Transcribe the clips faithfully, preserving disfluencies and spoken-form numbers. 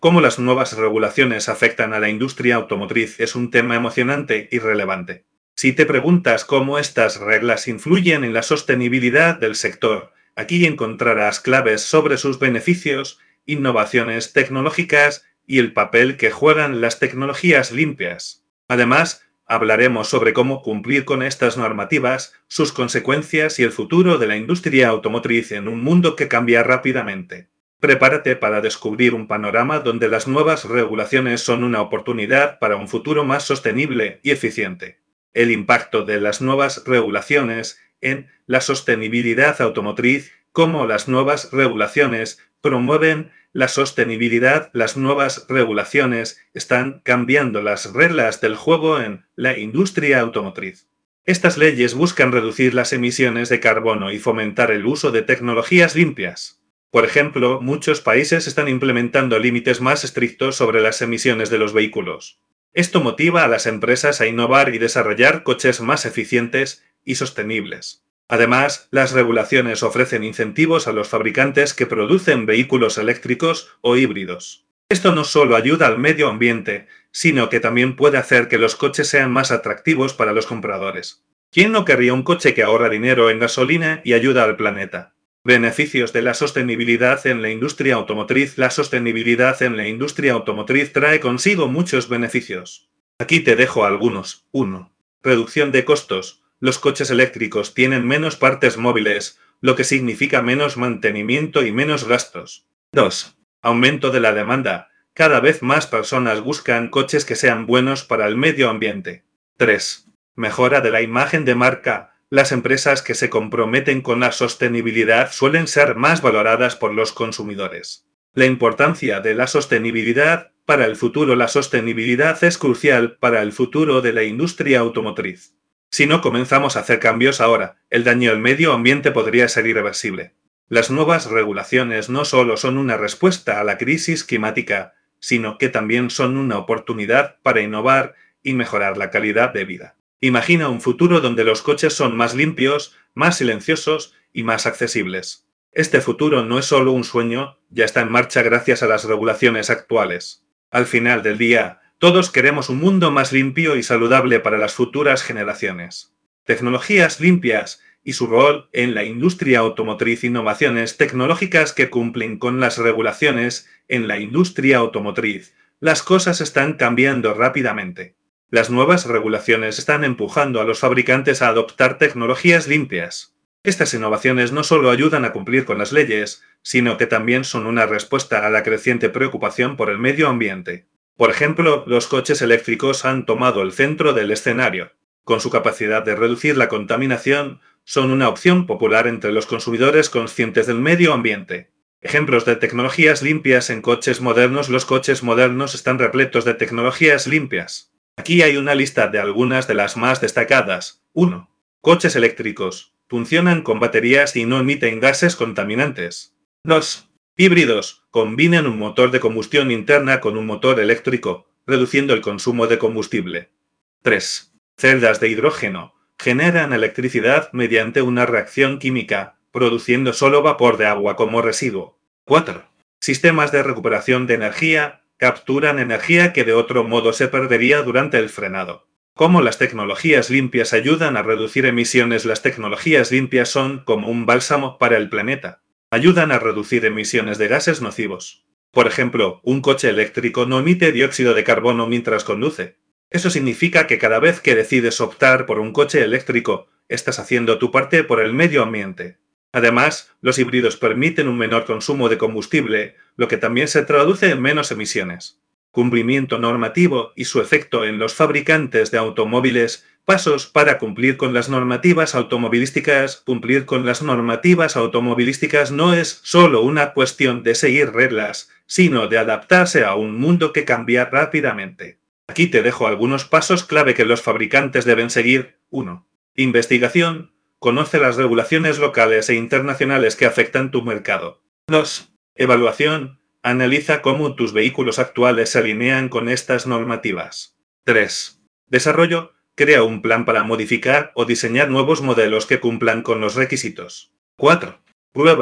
Cómo las nuevas regulaciones afectan a la industria automotriz es un tema emocionante y relevante. Si te preguntas cómo estas reglas influyen en la sostenibilidad del sector, aquí encontrarás claves sobre sus beneficios, innovaciones tecnológicas y el papel que juegan las tecnologías limpias. Además, hablaremos sobre cómo cumplir con estas normativas, sus consecuencias y el futuro de la industria automotriz en un mundo que cambia rápidamente. Prepárate para descubrir un panorama donde las nuevas regulaciones son una oportunidad para un futuro más sostenible y eficiente. El impacto de las nuevas regulaciones en la sostenibilidad automotriz, cómo las nuevas regulaciones promueven la sostenibilidad. Las nuevas regulaciones están cambiando las reglas del juego en la industria automotriz. Estas leyes buscan reducir las emisiones de carbono y fomentar el uso de tecnologías limpias. Por ejemplo, muchos países están implementando límites más estrictos sobre las emisiones de los vehículos. Esto motiva a las empresas a innovar y desarrollar coches más eficientes y sostenibles. Además, las regulaciones ofrecen incentivos a los fabricantes que producen vehículos eléctricos o híbridos. Esto no solo ayuda al medio ambiente, sino que también puede hacer que los coches sean más atractivos para los compradores. ¿Quién no querría un coche que ahorra dinero en gasolina y ayuda al planeta? Beneficios de la sostenibilidad en la industria automotriz. La sostenibilidad en la industria automotriz trae consigo muchos beneficios. Aquí te dejo algunos. uno. Reducción de costos. Los coches eléctricos tienen menos partes móviles, lo que significa menos mantenimiento y menos gastos. dos. Aumento de la demanda. Cada vez más personas buscan coches que sean buenos para el medio ambiente. tres. Mejora de la imagen de marca. Las empresas que se comprometen con la sostenibilidad suelen ser más valoradas por los consumidores. La importancia de la sostenibilidad para el futuro. La sostenibilidad es crucial para el futuro de la industria automotriz. Si no comenzamos a hacer cambios ahora, el daño al medio ambiente podría ser irreversible. Las nuevas regulaciones no solo son una respuesta a la crisis climática, sino que también son una oportunidad para innovar y mejorar la calidad de vida. Imagina un futuro donde los coches son más limpios, más silenciosos y más accesibles. Este futuro no es solo un sueño, ya está en marcha gracias a las regulaciones actuales. Al final del día, todos queremos un mundo más limpio y saludable para las futuras generaciones. Tecnologías limpias y su rol en la industria automotriz. Innovaciones tecnológicas que cumplen con las regulaciones en la industria automotriz. Las cosas están cambiando rápidamente. Las nuevas regulaciones están empujando a los fabricantes a adoptar tecnologías limpias. Estas innovaciones no solo ayudan a cumplir con las leyes, sino que también son una respuesta a la creciente preocupación por el medio ambiente. Por ejemplo, los coches eléctricos han tomado el centro del escenario. Con su capacidad de reducir la contaminación, son una opción popular entre los consumidores conscientes del medio ambiente. Ejemplos de tecnologías limpias en coches modernos. Los coches modernos están repletos de tecnologías limpias. Aquí hay una lista de algunas de las más destacadas. uno. Coches eléctricos. Funcionan con baterías y no emiten gases contaminantes. dos. Híbridos. Combinan un motor de combustión interna con un motor eléctrico, reduciendo el consumo de combustible. tres. Celdas de hidrógeno. Generan electricidad mediante una reacción química, produciendo solo vapor de agua como residuo. cuatro. Sistemas de recuperación de energía. Capturan energía que de otro modo se perdería durante el frenado. ¿Cómo las tecnologías limpias ayudan a reducir emisiones? Las tecnologías limpias son como un bálsamo para el planeta. Ayudan a reducir emisiones de gases nocivos. Por ejemplo, un coche eléctrico no emite dióxido de carbono mientras conduce. Eso significa que cada vez que decides optar por un coche eléctrico, estás haciendo tu parte por el medio ambiente. Además, los híbridos permiten un menor consumo de combustible, lo que también se traduce en menos emisiones. Cumplimiento normativo y su efecto en los fabricantes de automóviles. Pasos para cumplir con las normativas automovilísticas. Cumplir con las normativas automovilísticas no es solo una cuestión de seguir reglas, sino de adaptarse a un mundo que cambia rápidamente. Aquí te dejo algunos pasos clave que los fabricantes deben seguir. uno. Investigación. Conoce las regulaciones locales e internacionales que afectan tu mercado. dos. Evaluación. Analiza cómo tus vehículos actuales se alinean con estas normativas. tres. Desarrollo. Crea un plan para modificar o diseñar nuevos modelos que cumplan con los requisitos. cuatro. Pruebas.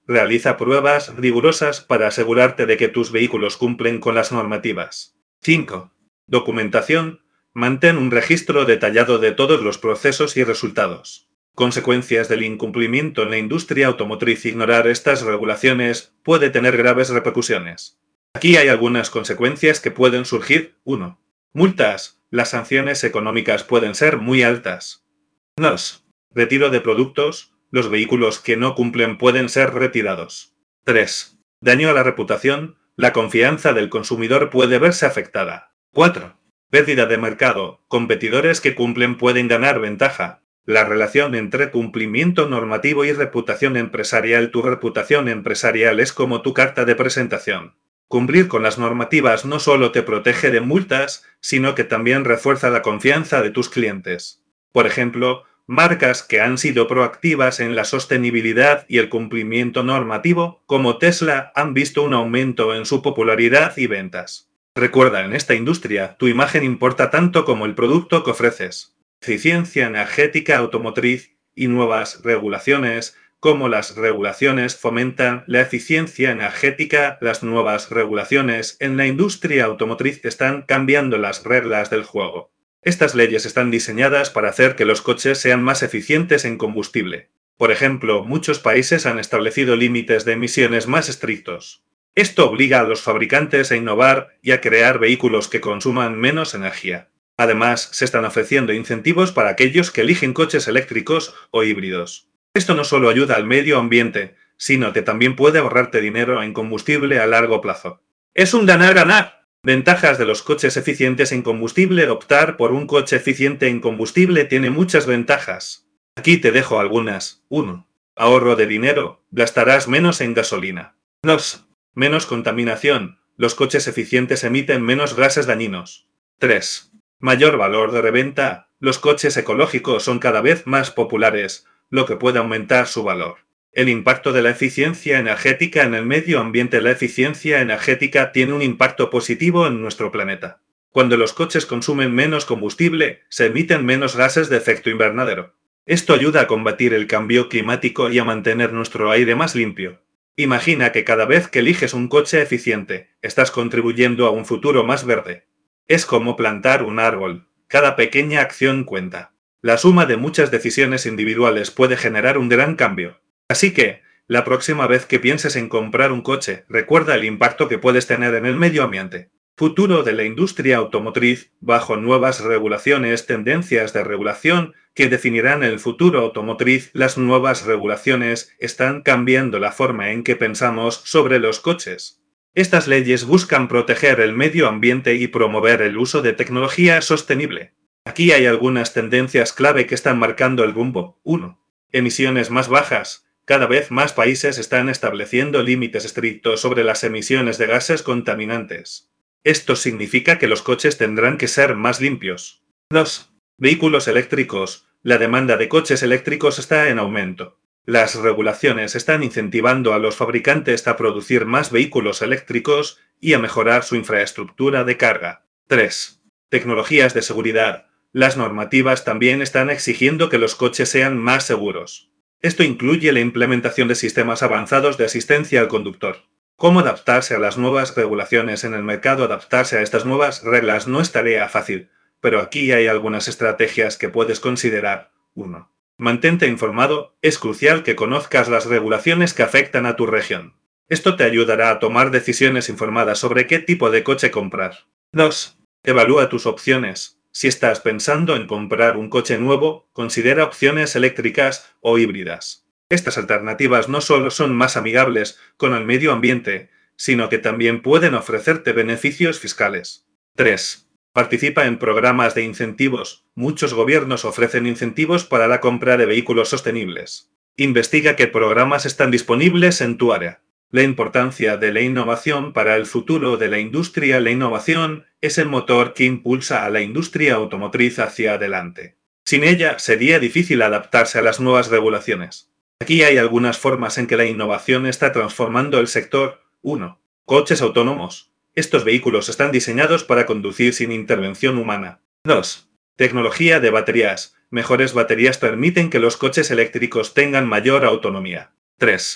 Realiza pruebas rigurosas para asegurarte de que tus vehículos cumplen con las normativas. cinco. Documentación. Mantén un registro detallado de todos los procesos y resultados. Consecuencias del incumplimiento en la industria automotriz. Ignorar estas regulaciones puede tener graves repercusiones. Aquí hay algunas consecuencias que pueden surgir. uno. Multas. Las sanciones económicas pueden ser muy altas. dos. Retiro de productos. Los vehículos que no cumplen pueden ser retirados. tres. Daño a la reputación. La confianza del consumidor puede verse afectada. cuatro. Pérdida de mercado. Competidores que cumplen pueden ganar ventaja. La relación entre cumplimiento normativo y reputación empresarial. Tu reputación empresarial es como tu carta de presentación. Cumplir con las normativas no solo te protege de multas, sino que también refuerza la confianza de tus clientes. Por ejemplo, marcas que han sido proactivas en la sostenibilidad y el cumplimiento normativo, como Tesla, han visto un aumento en su popularidad y ventas. Recuerda, en esta industria, tu imagen importa tanto como el producto que ofreces. Eficiencia energética automotriz y nuevas regulaciones, como las regulaciones fomentan la eficiencia energética. Las nuevas regulaciones en la industria automotriz están cambiando las reglas del juego. Estas leyes están diseñadas para hacer que los coches sean más eficientes en combustible. Por ejemplo, muchos países han establecido límites de emisiones más estrictos. Esto obliga a los fabricantes a innovar y a crear vehículos que consuman menos energía. Además, se están ofreciendo incentivos para aquellos que eligen coches eléctricos o híbridos. Esto no solo ayuda al medio ambiente, sino que también puede ahorrarte dinero en combustible a largo plazo. Es un ganar-ganar. Ventajas de los coches eficientes en combustible. Optar por un coche eficiente en combustible tiene muchas ventajas. Aquí te dejo algunas. uno. Ahorro de dinero. Gastarás menos en gasolina. dos. Menos contaminación. Los coches eficientes emiten menos gases dañinos. tres. Mayor valor de reventa. Los coches ecológicos son cada vez más populares, lo que puede aumentar su valor. El impacto de la eficiencia energética en el medio ambiente. La eficiencia energética tiene un impacto positivo en nuestro planeta. Cuando los coches consumen menos combustible, se emiten menos gases de efecto invernadero. Esto ayuda a combatir el cambio climático y a mantener nuestro aire más limpio. Imagina que cada vez que eliges un coche eficiente, estás contribuyendo a un futuro más verde. Es como plantar un árbol. Cada pequeña acción cuenta. La suma de muchas decisiones individuales puede generar un gran cambio. Así que, la próxima vez que pienses en comprar un coche, recuerda el impacto que puedes tener en el medio ambiente. Futuro de la industria automotriz. Bajo nuevas regulaciones, tendencias de regulación que definirán el futuro automotriz. Las nuevas regulaciones están cambiando la forma en que pensamos sobre los coches. Estas leyes buscan proteger el medio ambiente y promover el uso de tecnología sostenible. Aquí hay algunas tendencias clave que están marcando el rumbo. uno. Emisiones más bajas. Cada vez más países están estableciendo límites estrictos sobre las emisiones de gases contaminantes. Esto significa que los coches tendrán que ser más limpios. dos. Vehículos eléctricos. La demanda de coches eléctricos está en aumento. Las regulaciones están incentivando a los fabricantes a producir más vehículos eléctricos y a mejorar su infraestructura de carga. tres. Tecnologías de seguridad. Las normativas también están exigiendo que los coches sean más seguros. Esto incluye la implementación de sistemas avanzados de asistencia al conductor. ¿Cómo adaptarse a las nuevas regulaciones en el mercado? Adaptarse a estas nuevas reglas no es tarea fácil, pero aquí hay algunas estrategias que puedes considerar. uno. Mantente informado. Es crucial que conozcas las regulaciones que afectan a tu región. Esto te ayudará a tomar decisiones informadas sobre qué tipo de coche comprar. dos. Evalúa tus opciones. Si estás pensando en comprar un coche nuevo, considera opciones eléctricas o híbridas. Estas alternativas no solo son más amigables con el medio ambiente, sino que también pueden ofrecerte beneficios fiscales. tres. Participa en programas de incentivos. Muchos gobiernos ofrecen incentivos para la compra de vehículos sostenibles. Investiga qué programas están disponibles en tu área. La importancia de la innovación para el futuro de la industria. La innovación es el motor que impulsa a la industria automotriz hacia adelante. Sin ella, sería difícil adaptarse a las nuevas regulaciones. Aquí hay algunas formas en que la innovación está transformando el sector. uno. Coches autónomos. Estos vehículos están diseñados para conducir sin intervención humana. dos. Tecnología de baterías. Mejores baterías permiten que los coches eléctricos tengan mayor autonomía. tres.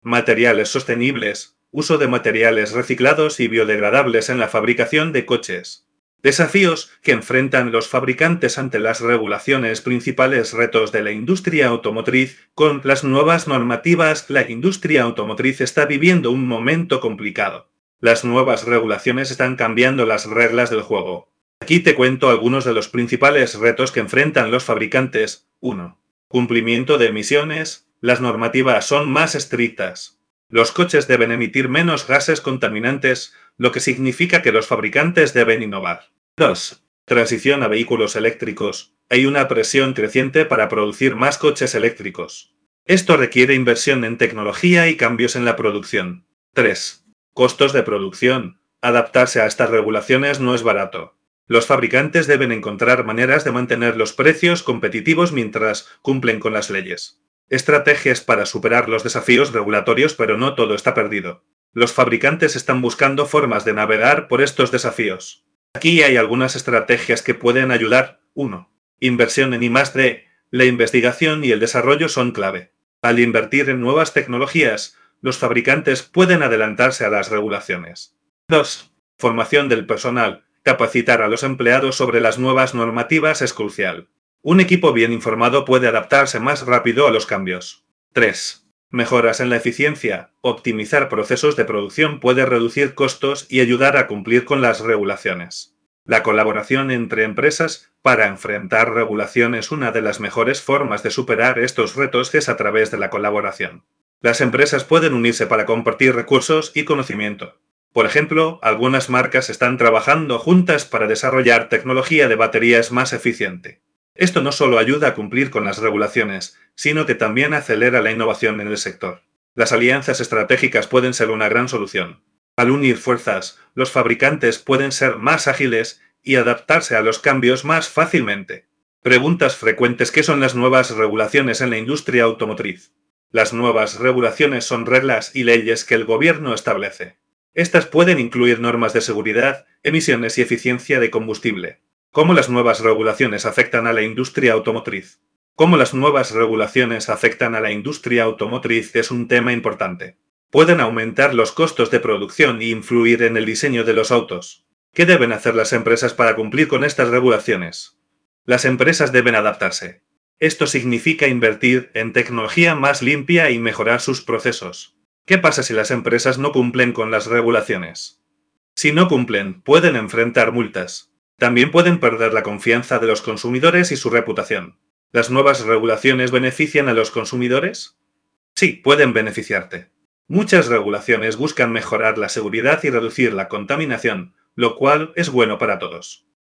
Materiales sostenibles, uso de materiales reciclados y biodegradables en la fabricación de coches. Desafíos que enfrentan los fabricantes ante las regulaciones. Principales retos de la industria automotriz. Con las nuevas normativas, la industria automotriz está viviendo un momento complicado. Las nuevas regulaciones están cambiando las reglas del juego. Aquí te cuento algunos de los principales retos que enfrentan los fabricantes. uno. Cumplimiento de emisiones. Las normativas son más estrictas. Los coches deben emitir menos gases contaminantes, lo que significa que los fabricantes deben innovar. dos. Transición a vehículos eléctricos. Hay una presión creciente para producir más coches eléctricos. Esto requiere inversión en tecnología y cambios en la producción. tres. Costos de producción. Adaptarse a estas regulaciones no es barato. Los fabricantes deben encontrar maneras de mantener los precios competitivos mientras cumplen con las leyes. Estrategias para superar los desafíos regulatorios, pero no todo está perdido. Los fabricantes están buscando formas de navegar por estos desafíos. Aquí hay algunas estrategias que pueden ayudar. uno. Inversión en I más D. La investigación y el desarrollo son clave. Al invertir en nuevas tecnologías, los fabricantes pueden adelantarse a las regulaciones. dos. Formación del personal. Capacitar a los empleados sobre las nuevas normativas es crucial. Un equipo bien informado puede adaptarse más rápido a los cambios. tres. Mejoras en la eficiencia. Optimizar procesos de producción puede reducir costos y ayudar a cumplir con las regulaciones. La colaboración entre empresas para enfrentar regulación es una de las mejores formas de superar estos retos es a través de la colaboración. Las empresas pueden unirse para compartir recursos y conocimiento. Por ejemplo, algunas marcas están trabajando juntas para desarrollar tecnología de baterías más eficiente. Esto no solo ayuda a cumplir con las regulaciones, sino que también acelera la innovación en el sector. Las alianzas estratégicas pueden ser una gran solución. Al unir fuerzas, los fabricantes pueden ser más ágiles y adaptarse a los cambios más fácilmente. Preguntas frecuentes: ¿qué son las nuevas regulaciones en la industria automotriz? Las nuevas regulaciones son reglas y leyes que el gobierno establece. Estas pueden incluir normas de seguridad, emisiones y eficiencia de combustible. ¿Cómo las nuevas regulaciones afectan a la industria automotriz? ¿Cómo las nuevas regulaciones afectan a la industria automotriz? Es un tema importante. Pueden aumentar los costos de producción e influir en el diseño de los autos. ¿Qué deben hacer las empresas para cumplir con estas regulaciones? Las empresas deben adaptarse. Esto significa invertir en tecnología más limpia y mejorar sus procesos. ¿Qué pasa si las empresas no cumplen con las regulaciones? Si no cumplen, pueden enfrentar multas. También pueden perder la confianza de los consumidores y su reputación. ¿Las nuevas regulaciones benefician a los consumidores? Sí, pueden beneficiarte. Muchas regulaciones buscan mejorar la seguridad y reducir la contaminación, lo cual es bueno para todos.